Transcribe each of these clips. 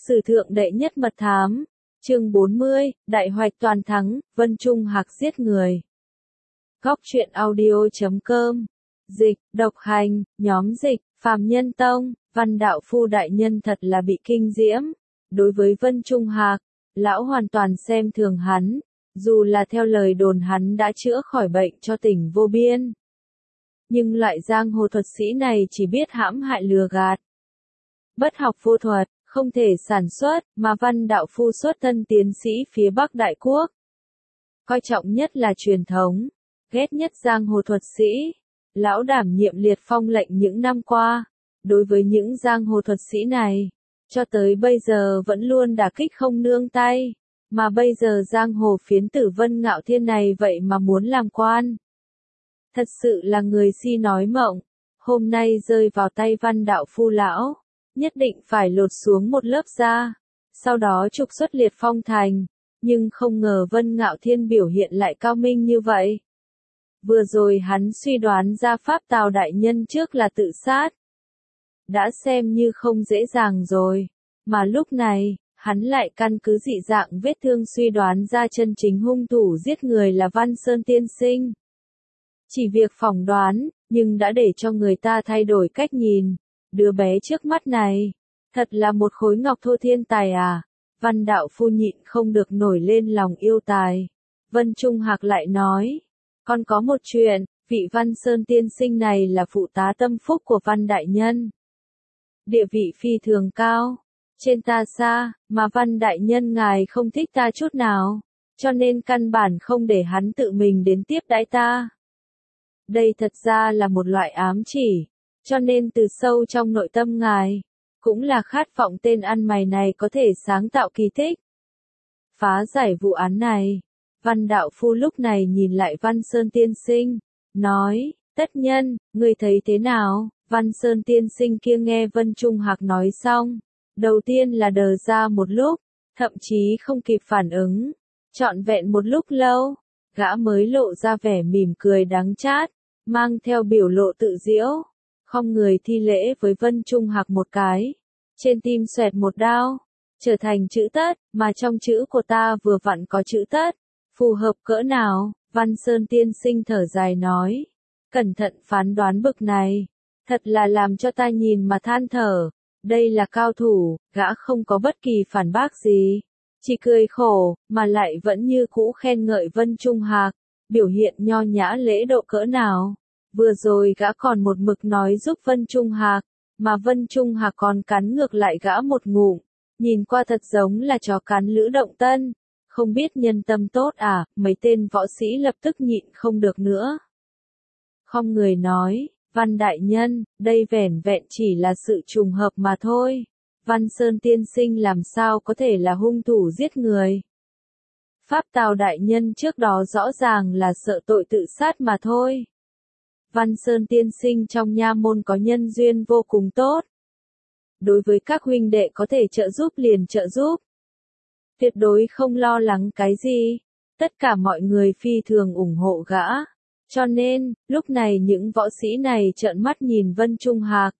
Sử thượng đệ nhất mật thám, chương 40, đại hoạch toàn thắng, Vân Trung Hạc giết người. Góc truyện audio.com, dịch, độc hành, nhóm dịch, Phàm Nhân Tông, Văn Đạo Phu đại nhân thật là bị kinh diễm. Đối với Vân Trung Hạc, lão hoàn toàn xem thường hắn, dù là theo lời đồn hắn đã chữa khỏi bệnh cho tỉnh Vô Biên. Nhưng loại giang hồ thuật sĩ này chỉ biết hãm hại lừa gạt. Bất học vô thuật, không thể sản xuất, mà Văn Đạo Phu xuất thân tiến sĩ phía Bắc Đại Quốc. Coi trọng nhất là truyền thống, ghét nhất giang hồ thuật sĩ. Lão đảm nhiệm liệt phong lệnh những năm qua, đối với những giang hồ thuật sĩ này, cho tới bây giờ vẫn luôn đả kích không nương tay, mà bây giờ giang hồ phiến tử Vân Ngạo Thiên này vậy mà muốn làm quan. Thật sự là người si nói mộng, hôm nay rơi vào tay Văn Đạo Phu lão, nhất định phải lột xuống một lớp da, sau đó trục xuất liệt phong thành, nhưng không ngờ Vân Ngạo Thiên biểu hiện lại cao minh như vậy. Vừa rồi hắn suy đoán ra pháp Tào đại nhân trước là tự sát. Đã xem như không dễ dàng rồi, mà lúc này, hắn lại căn cứ dị dạng vết thương suy đoán ra chân chính hung thủ giết người là Văn Sơn tiên sinh. Chỉ việc phỏng đoán, nhưng đã để cho người ta thay đổi cách nhìn. Đứa bé trước mắt này, thật là một khối ngọc thô thiên tài à. Văn Đạo Phu nhịn không được nổi lên lòng yêu tài. Vân Trung Hạc lại nói, còn có một chuyện, vị Văn Sơn tiên sinh này là phụ tá tâm phúc của Văn đại nhân. Địa vị phi thường cao, trên ta xa, mà Văn đại nhân ngài không thích ta chút nào, cho nên căn bản không để hắn tự mình đến tiếp đãi ta. Đây thật ra là một loại ám chỉ, cho nên từ sâu trong nội tâm ngài, cũng là khát vọng tên ăn mày này có thể sáng tạo kỳ tích. Phá giải vụ án này, Văn Đạo Phu lúc này nhìn lại Văn Sơn tiên sinh, nói, tất nhân, ngươi thấy thế nào? Văn Sơn tiên sinh kia nghe Vân Trung Hạc nói xong, đầu tiên là đờ ra một lúc, thậm chí không kịp phản ứng, trọn vẹn một lúc lâu, gã mới lộ ra vẻ mỉm cười đắng chát, mang theo biểu lộ tự giễu, không người thi lễ với Vân Trung Hạc một cái, trên tim xoẹt một đao, trở thành chữ tất, mà trong chữ của ta vừa vặn có chữ tất, phù hợp cỡ nào? Văn Sơn tiên sinh thở dài nói, cẩn thận phán đoán bực này, thật là làm cho ta nhìn mà than thở, đây là cao thủ, gã không có bất kỳ phản bác gì, chỉ cười khổ, mà lại vẫn như cũ khen ngợi Vân Trung Hạc, biểu hiện nho nhã lễ độ cỡ nào. Vừa rồi gã còn một mực nói giúp Vân Trung Hạc, mà Vân Trung Hạc còn cắn ngược lại gã một ngụm, nhìn qua thật giống là chó cắn lữ động tân, không biết nhân tâm tốt à, mấy tên võ sĩ lập tức nhịn không được nữa. Không người nói, Văn đại nhân, đây vẻn vẹn chỉ là sự trùng hợp mà thôi, Văn Sơn tiên sinh làm sao có thể là hung thủ giết người. Pháp Tào đại nhân trước đó rõ ràng là sợ tội tự sát mà thôi. Văn Sơn tiên sinh trong nha môn có nhân duyên vô cùng tốt. Đối với các huynh đệ có thể trợ giúp liền trợ giúp. Tuyệt đối không lo lắng cái gì. Tất cả mọi người phi thường ủng hộ gã. Cho nên, lúc này những võ sĩ này trợn mắt nhìn Vân Trung Hạc.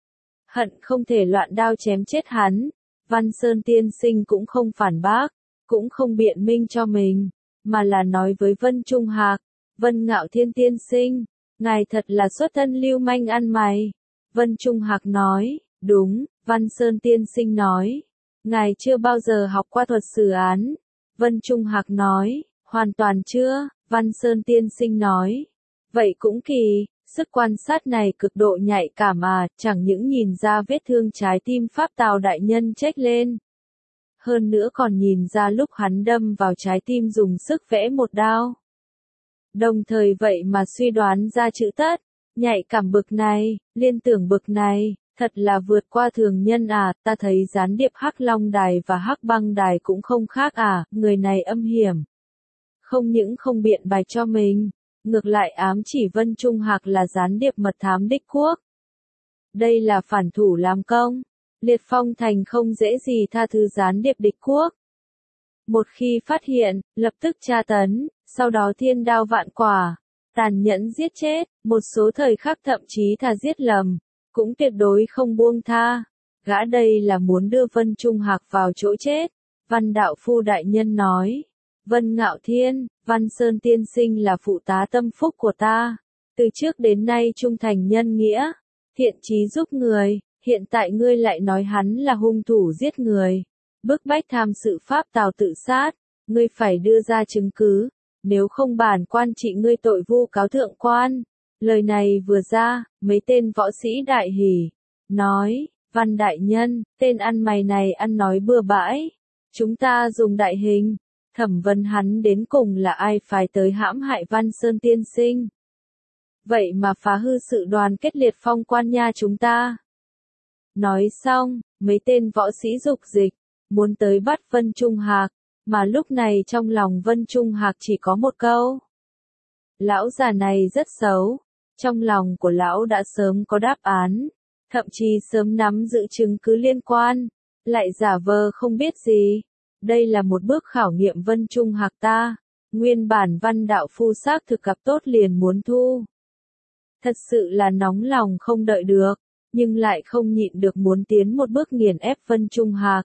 Hận không thể loạn đao chém chết hắn. Văn Sơn tiên sinh cũng không phản bác, cũng không biện minh cho mình, mà là nói với Vân Trung Hạc, Vân Ngạo Thiên tiên sinh, ngài thật là xuất thân lưu manh ăn mày. Vân Trung Hạc nói, đúng. Văn Sơn tiên sinh nói, ngài chưa bao giờ học qua thuật xử án. Vân Trung Hạc nói, hoàn toàn chưa. Văn Sơn tiên sinh nói, vậy cũng kỳ, sức quan sát này cực độ nhạy cảm à, chẳng những nhìn ra vết thương trái tim pháp Tào đại nhân chếch lên. Hơn nữa còn nhìn ra lúc hắn đâm vào trái tim dùng sức vẽ một đao. Đồng thời vậy mà suy đoán ra chữ tất, nhạy cảm bực này, liên tưởng bực này, thật là vượt qua thường nhân à, ta thấy gián điệp Hắc Long Đài và Hắc Băng Đài cũng không khác à, người này âm hiểm. Không những không biện bạch cho mình, ngược lại ám chỉ Vân Trung Hạc là gián điệp mật thám đích quốc. Đây là phản thủ làm công, liệt phong thành không dễ gì tha thứ gián điệp địch quốc. Một khi phát hiện, lập tức tra tấn, sau đó thiên đao vạn quả, tàn nhẫn giết chết, một số thời khắc thậm chí thà giết lầm, cũng tuyệt đối không buông tha. Gã đây là muốn đưa Vân Trung Hạc vào chỗ chết. Văn đạo phu đại nhân nói. Vân Ngạo Thiên, Văn Sơn tiên sinh là phụ tá tâm phúc của ta. Từ trước đến nay trung thành nhân nghĩa, thiện chí giúp người, hiện tại ngươi lại nói hắn là hung thủ giết người, bức bách tham sự Pháp Tào tự sát, ngươi phải đưa ra chứng cứ, nếu không bản quan trị ngươi tội vu cáo thượng quan. Lời này vừa ra, mấy tên võ sĩ đại hỉ, nói, Văn đại nhân, tên ăn mày này ăn nói bừa bãi, chúng ta dùng đại hình, thẩm vấn hắn đến cùng là ai phái tới hãm hại Văn Sơn tiên sinh. Vậy mà phá hư sự đoàn kết liệt phong quan nha chúng ta. Nói xong, mấy tên võ sĩ dục dịch, muốn tới bắt Vân Trung Hạc, mà lúc này trong lòng Vân Trung Hạc chỉ có một câu. Lão già này rất xấu, trong lòng của lão đã sớm có đáp án, thậm chí sớm nắm giữ chứng cứ liên quan, lại giả vờ không biết gì. Đây là một bước khảo nghiệm Vân Trung Hạc ta, nguyên bản văn đạo phu xác thực gặp tốt liền muốn thu. Thật sự là nóng lòng không đợi được, nhưng lại không nhịn được muốn tiến một bước nghiền ép Vân Trung Hạc.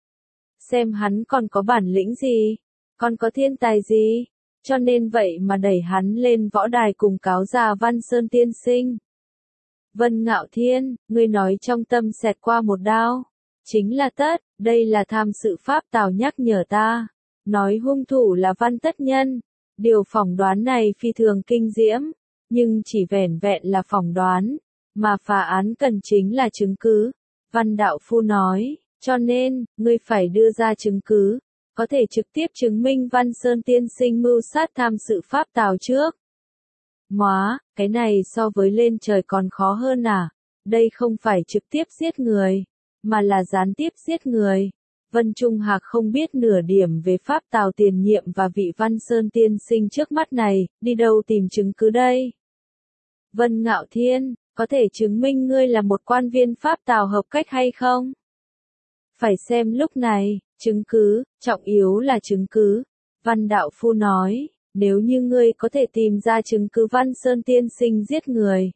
Xem hắn còn có bản lĩnh gì, còn có thiên tài gì, cho nên vậy mà đẩy hắn lên võ đài cùng cáo già Văn Sơn tiên sinh. Vân Ngạo Thiên, ngươi nói trong tâm xẹt qua một đao, chính là tất, đây là tham sự Pháp Tào nhắc nhở ta, nói hung thủ là Văn Tất Nhân, điều phỏng đoán này phi thường kinh diễm, nhưng chỉ vẻn vẹn là phỏng đoán, mà phá án cần chính là chứng cứ. Văn đạo phu nói, cho nên, ngươi phải đưa ra chứng cứ, có thể trực tiếp chứng minh Văn Sơn tiên sinh mưu sát tham sự Pháp Tào trước. Móa, cái này so với lên trời còn khó hơn à, đây không phải trực tiếp giết người, mà là gián tiếp giết người. Vân Trung Hạc không biết nửa điểm về Pháp Tào tiền nhiệm và vị Văn Sơn tiên sinh trước mắt này, đi đâu tìm chứng cứ đây? Vân Ngạo Thiên, có thể chứng minh ngươi là một quan viên Pháp Tào hợp cách hay không? Phải xem lúc này, chứng cứ, trọng yếu là chứng cứ. Văn đạo phu nói, nếu như ngươi có thể tìm ra chứng cứ Văn Sơn tiên sinh giết người,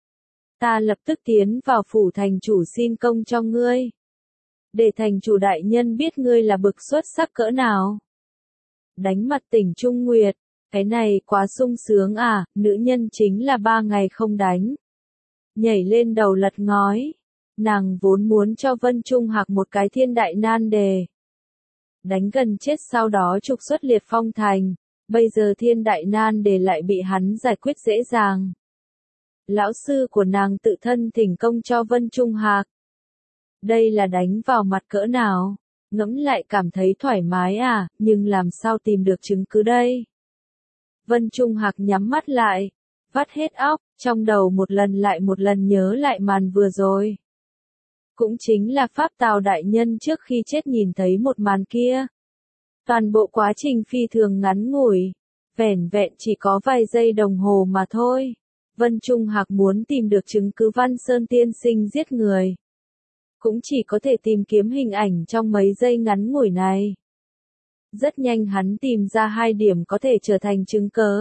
ta lập tức tiến vào phủ thành chủ xin công cho ngươi. Để thành chủ đại nhân biết ngươi là bực xuất sắc cỡ nào. Đánh mặt Tỉnh Trung Nguyệt, cái này quá sung sướng à, nữ nhân chính là 3 ngày không đánh. Nhảy lên đầu lật ngói, nàng vốn muốn cho Vân Trung Hạc một cái thiên đại nan đề. Đánh gần chết sau đó trục xuất liệt phong thành, bây giờ thiên đại nan đề lại bị hắn giải quyết dễ dàng. Lão sư của nàng tự thân thỉnh công cho Vân Trung Hạc. Đây là đánh vào mặt cỡ nào, ngẫm lại cảm thấy thoải mái à, nhưng làm sao tìm được chứng cứ đây? Vân Trung Hạc nhắm mắt lại, vắt hết óc, trong đầu một lần nhớ lại màn vừa rồi. Cũng chính là Pháp Tào đại nhân trước khi chết nhìn thấy một màn kia. Toàn bộ quá trình phi thường ngắn ngủi, vẻn vẹn chỉ có vài giây đồng hồ mà thôi. Vân Trung Hạc muốn tìm được chứng cứ Văn Sơn tiên sinh giết người, cũng chỉ có thể tìm kiếm hình ảnh trong mấy giây ngắn ngủi này. Rất nhanh hắn tìm ra 2 điểm có thể trở thành chứng cớ.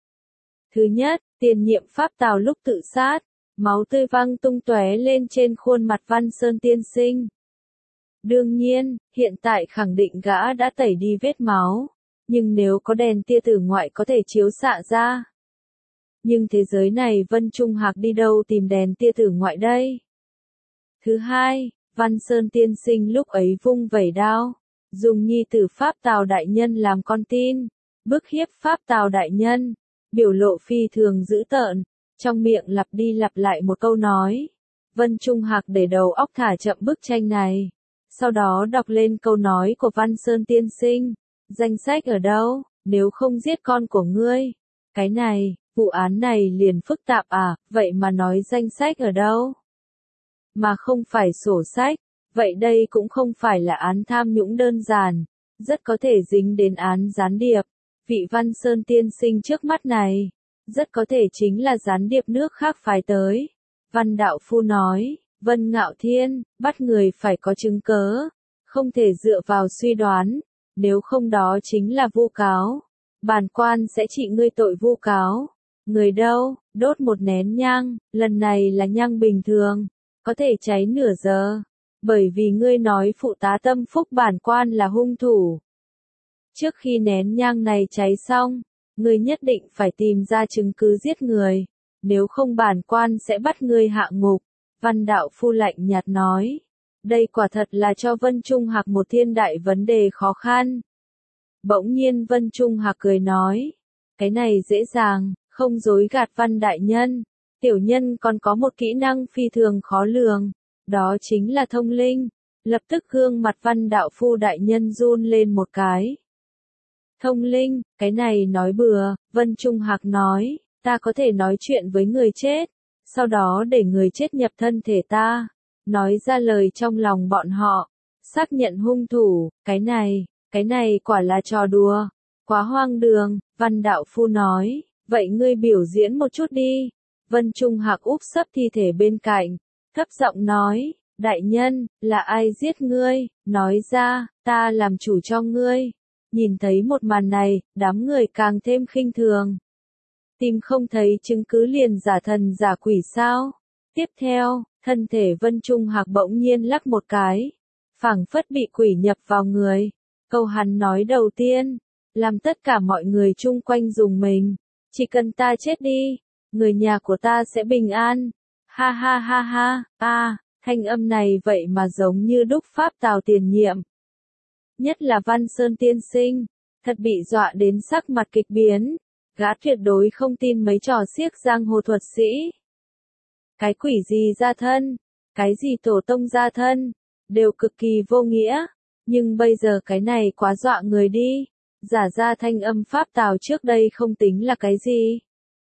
Thứ nhất, tiền nhiệm Pháp Tào lúc tự sát, máu tươi văng tung tóe lên trên khuôn mặt Văn Sơn tiên sinh. Đương nhiên, hiện tại khẳng định gã đã tẩy đi vết máu, nhưng nếu có đèn tia tử ngoại có thể chiếu xạ ra. Nhưng thế giới này Vân Trung Hạc đi đâu tìm đèn tia tử ngoại đây? Thứ hai, Văn Sơn tiên sinh lúc ấy vung vẩy đao, dùng nhi tử Pháp Tào đại nhân làm con tin, bức hiếp Pháp Tào đại nhân, biểu lộ phi thường dữ tợn, trong miệng lặp đi lặp lại một câu nói. Vân Trung Hạc để đầu óc thả chậm bức tranh này, sau đó đọc lên câu nói của Văn Sơn tiên sinh, danh sách ở đâu, nếu không giết con của ngươi. Cái này, vụ án này liền phức tạp à, vậy mà nói danh sách ở đâu? Mà không phải sổ sách, vậy đây cũng không phải là án tham nhũng đơn giản, rất có thể dính đến án gián điệp. Vị Văn Sơn tiên sinh trước mắt này, rất có thể chính là gián điệp nước khác phái tới. Văn đạo phu nói, Vân Ngạo Thiên, bắt người phải có chứng cớ, không thể dựa vào suy đoán, nếu không đó chính là vu cáo. Bản quan sẽ trị ngươi tội vu cáo. Người đâu, đốt một nén nhang, lần này là nhang bình thường, có thể cháy nửa giờ. Bởi vì ngươi nói phụ tá Tâm Phúc bản quan là hung thủ. Trước khi nén nhang này cháy xong, ngươi nhất định phải tìm ra chứng cứ giết người, nếu không bản quan sẽ bắt ngươi hạ ngục. Văn đạo phu lạnh nhạt nói. Đây quả thật là cho Vân Trung Hạc một thiên đại vấn đề khó khăn. Bỗng nhiên Vân Trung Hạc cười nói. Cái này dễ dàng, không dối gạt Văn đại nhân. Tiểu nhân còn có một kỹ năng phi thường khó lường. Đó chính là thông linh. Lập tức gương mặt Văn đạo phu đại nhân run lên một cái. Thông linh, cái này nói bừa, Vân Trung Hạc nói. Ta có thể nói chuyện với người chết. Sau đó để người chết nhập thân thể ta. Nói ra lời trong lòng bọn họ. Xác nhận hung thủ, cái này quả là trò đùa. Quá hoang đường, Văn đạo phu nói. Vậy ngươi biểu diễn một chút đi. Vân Trung Hạc úp sấp thi thể bên cạnh. Thấp giọng nói. Đại nhân, là ai giết ngươi? Nói ra, ta làm chủ cho ngươi. Nhìn thấy một màn này, đám người càng thêm khinh thường. Tìm không thấy chứng cứ liền giả thần giả quỷ sao? Tiếp theo, thân thể Vân Trung Hạc bỗng nhiên lắc một cái. Phảng phất bị quỷ nhập vào người. Câu hắn nói đầu tiên, làm tất cả mọi người chung quanh dùng mình. Chỉ cần ta chết đi, người nhà của ta sẽ bình an. Ha ha ha ha, thanh âm này vậy mà giống như đúc pháp Tào Tiền Nhiệm. Nhất là Văn Sơn tiên sinh, thật bị dọa đến sắc mặt kịch biến. Gã tuyệt đối không tin mấy trò xiếc giang hồ thuật sĩ. Cái quỷ gì gia thân, cái gì tổ tông gia thân, đều cực kỳ vô nghĩa. Nhưng bây giờ cái này quá dọa người đi. Giả ra thanh âm pháp Tào trước đây không tính là cái gì.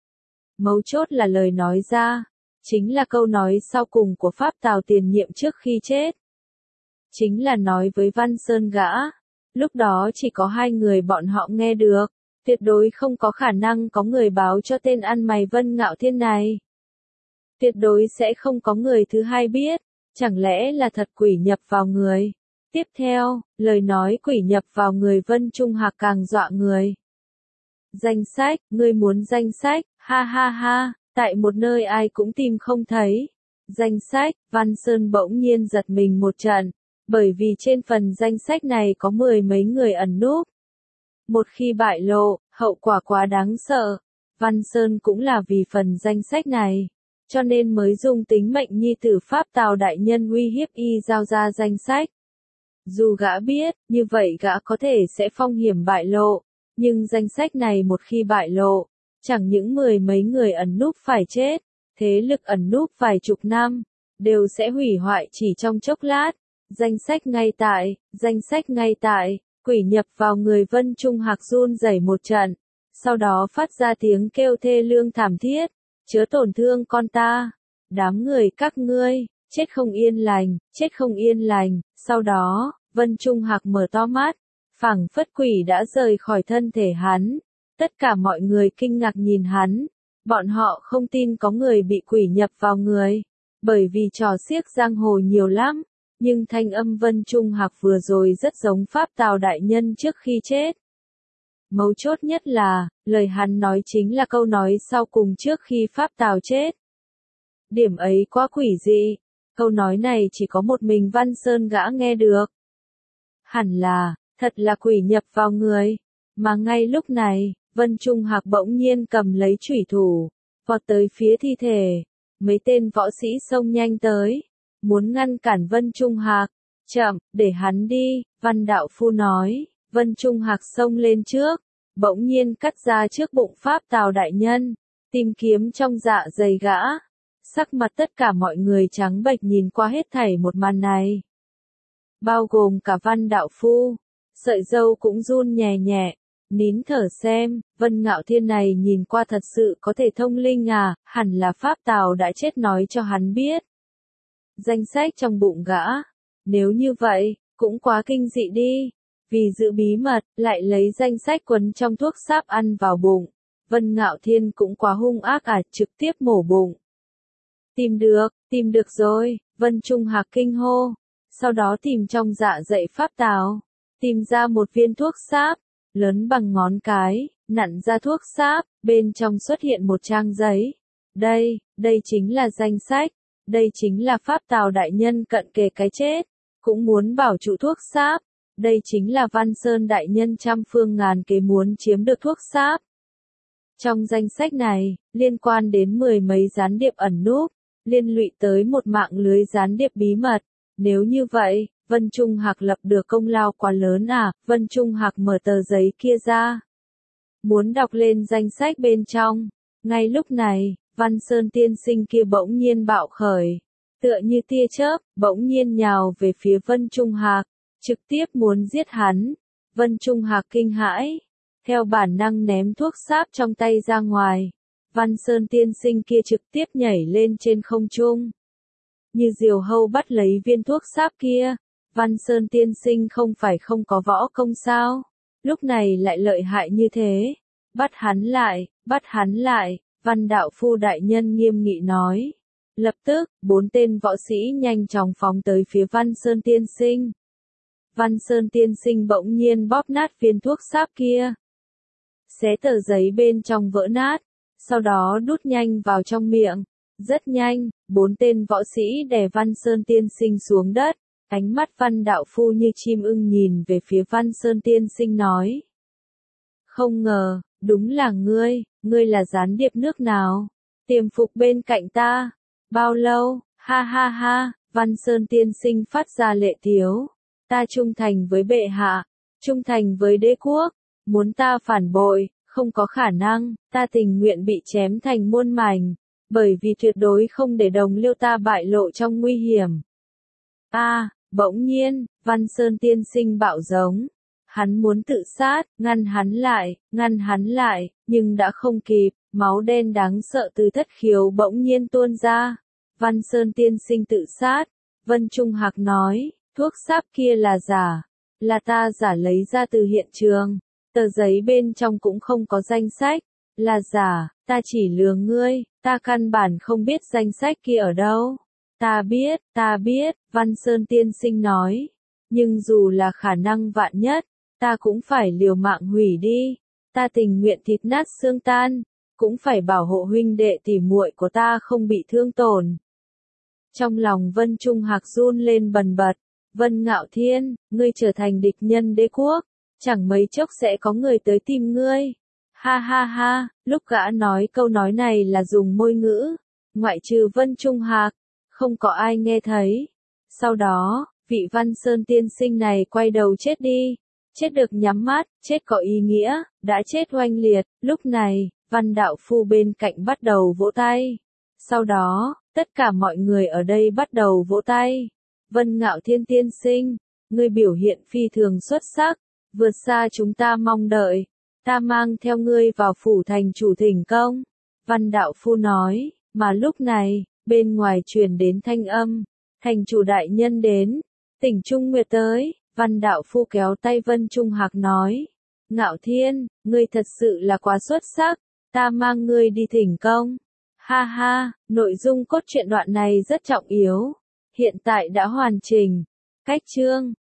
Mấu chốt là lời nói ra. Chính là câu nói sau cùng của pháp Tào Tiền Nhiệm trước khi chết. Chính là nói với Văn Sơn gã. Lúc đó chỉ có hai người bọn họ nghe được. Tuyệt đối không có khả năng có người báo cho tên ăn mày Vân Ngạo Thiên này. Tuyệt đối sẽ không có người thứ hai biết. Chẳng lẽ là thật quỷ nhập vào người. Tiếp theo, lời nói quỷ nhập vào người Vân Trung Hạc càng dọa người. Danh sách, ngươi muốn danh sách, ha ha ha, tại một nơi ai cũng tìm không thấy. Danh sách, Văn Sơn bỗng nhiên giật mình một trận, bởi vì trên phần danh sách này có 10 mấy người ẩn núp. Một khi bại lộ, hậu quả quá đáng sợ. Văn Sơn cũng là vì phần danh sách này, cho nên mới dùng tính mệnh nhi tử pháp Tào đại nhân uy hiếp y giao ra danh sách. Dù gã biết, như vậy gã có thể sẽ phong hiểm bại lộ, nhưng danh sách này một khi bại lộ, chẳng những 10 mấy người ẩn núp phải chết, thế lực ẩn núp vài chục năm, đều sẽ hủy hoại chỉ trong chốc lát. Danh sách ngay tại, quỷ nhập vào người Vân Trung Hạc run rẩy một trận, sau đó phát ra tiếng kêu thê lương thảm thiết, chớ tổn thương con ta, đám người các ngươi, chết không yên lành, sau đó, Vân Trung Hạc mở to mắt, phảng phất quỷ đã rời khỏi thân thể hắn, tất cả mọi người kinh ngạc nhìn hắn, bọn họ không tin có người bị quỷ nhập vào người, bởi vì trò xiếc giang hồ nhiều lắm. Nhưng thanh âm Vân Trung Hạc vừa rồi rất giống pháp Tào đại nhân trước khi chết. Mấu chốt nhất là, lời hắn nói chính là câu nói sau cùng trước khi pháp Tào chết. Điểm ấy quá quỷ dị, câu nói này chỉ có một mình Văn Sơn gã nghe được. Hẳn là, thật là quỷ nhập vào người, mà ngay lúc này, Vân Trung Hạc bỗng nhiên cầm lấy chủy thủ, vọt tới phía thi thể, mấy tên võ sĩ xông nhanh tới. Muốn ngăn cản Vân Trung Hạc, chậm, để hắn đi, Văn đạo phu nói, Vân Trung Hạc xông lên trước, bỗng nhiên cắt ra trước bụng pháp Tào đại nhân, tìm kiếm trong dạ dày gã, sắc mặt tất cả mọi người trắng bệch nhìn qua hết thảy một màn này. Bao gồm cả Văn đạo phu, sợi râu cũng run nhẹ nhẹ, nín thở xem, Vân Ngạo Thiên này nhìn qua thật sự có thể thông linh à, hẳn là pháp Tào đã chết nói cho hắn biết. Danh sách trong bụng gã. Nếu như vậy, cũng quá kinh dị đi. Vì giữ bí mật, lại lấy danh sách quấn trong thuốc sáp ăn vào bụng. Vân Ngạo Thiên cũng quá hung ác trực tiếp mổ bụng. Tìm được rồi, Vân Trung Hạc kinh hô. Sau đó tìm trong dạ dày pháp Tào. Tìm ra một viên thuốc sáp, lớn bằng ngón cái, nặn ra thuốc sáp, bên trong xuất hiện một trang giấy. Đây chính là danh sách. Đây chính là pháp Tào đại nhân cận kề cái chết, cũng muốn bảo trụ thuốc sáp. Đây chính là Văn Sơn đại nhân trăm phương ngàn kế muốn chiếm được thuốc sáp. Trong danh sách này, liên quan đến 10 mấy gián điệp ẩn núp, liên lụy tới một mạng lưới gián điệp bí mật. Nếu như vậy, Vân Trung Hạc lập được công lao quá lớn à? Vân Trung Hạc mở tờ giấy kia ra, muốn đọc lên danh sách bên trong. Ngay lúc này, Văn Sơn tiên sinh kia bỗng nhiên bạo khởi, tựa như tia chớp, bỗng nhiên nhào về phía Vân Trung Hạc, trực tiếp muốn giết hắn. Vân Trung Hạc kinh hãi, theo bản năng ném thuốc sáp trong tay ra ngoài. Văn Sơn tiên sinh kia trực tiếp nhảy lên trên không trung, như diều hâu bắt lấy viên thuốc sáp kia. Văn Sơn tiên sinh không phải không có võ công sao? Lúc này lại lợi hại như thế. Bắt hắn lại, bắt hắn lại, Văn đạo phu đại nhân nghiêm nghị nói. Lập tức, 4 tên võ sĩ nhanh chóng phóng tới phía Văn Sơn tiên sinh. Văn Sơn tiên sinh bỗng nhiên bóp nát viên thuốc sáp kia, xé tờ giấy bên trong vỡ nát, sau đó đút nhanh vào trong miệng. Rất nhanh, 4 tên võ sĩ đè Văn Sơn tiên sinh xuống đất. Ánh mắt Văn đạo phu như chim ưng nhìn về phía Văn Sơn tiên sinh nói. Không ngờ, đúng là ngươi là gián điệp nước nào? Tiềm phục bên cạnh ta. Bao lâu? Ha ha ha, Văn Sơn tiên sinh phát ra lệ tiếu. Ta trung thành với bệ hạ, trung thành với đế quốc, muốn ta phản bội, không có khả năng, ta tình nguyện bị chém thành muôn mảnh, bởi vì tuyệt đối không để đồng liêu ta bại lộ trong nguy hiểm. Bỗng nhiên, Văn Sơn tiên sinh bạo giống. Hắn muốn tự sát, ngăn hắn lại, nhưng đã không kịp, máu đen đáng sợ từ thất khiếu bỗng nhiên tuôn ra. Văn Sơn tiên sinh tự sát. Vân Trung Hạc nói, thuốc sáp kia là giả, là ta giả lấy ra từ hiện trường. Tờ giấy bên trong cũng không có danh sách, là giả, ta chỉ lừa ngươi, ta căn bản không biết danh sách kia ở đâu. Ta biết, Văn Sơn tiên sinh nói, nhưng dù là khả năng vạn nhất, ta cũng phải liều mạng hủy đi, ta tình nguyện thịt nát xương tan, cũng phải bảo hộ huynh đệ tỉ muội của ta không bị thương tổn. Trong lòng Vân Trung Hạc run lên bần bật, Vân Ngạo Thiên, ngươi trở thành địch nhân đế quốc, chẳng mấy chốc sẽ có người tới tìm ngươi. Ha ha ha, lúc gã nói câu nói này là dùng môi ngữ, ngoại trừ Vân Trung Hạc, không có ai nghe thấy. Sau đó, vị Văn Sơn tiên sinh này quay đầu chết đi. Chết được nhắm mắt, chết có ý nghĩa, đã chết oanh liệt. Lúc này, Văn đạo phu bên cạnh bắt đầu vỗ tay. Sau đó, tất cả mọi người ở đây bắt đầu vỗ tay. Vân Ngạo Thiên tiên sinh, ngươi biểu hiện phi thường xuất sắc, vượt xa chúng ta mong đợi. Ta mang theo ngươi vào phủ thành chủ thỉnh công. Văn đạo phu nói, mà lúc này, bên ngoài truyền đến thanh âm, thành chủ đại nhân đến, Tỉnh Trung Nguyệt tới. Văn đạo phu kéo tay Vân Trung Hạc nói, Ngạo Thiên, ngươi thật sự là quá xuất sắc, ta mang ngươi đi thỉnh công. Ha ha, nội dung cốt truyện đoạn này rất trọng yếu, hiện tại đã hoàn chỉnh. Cách chương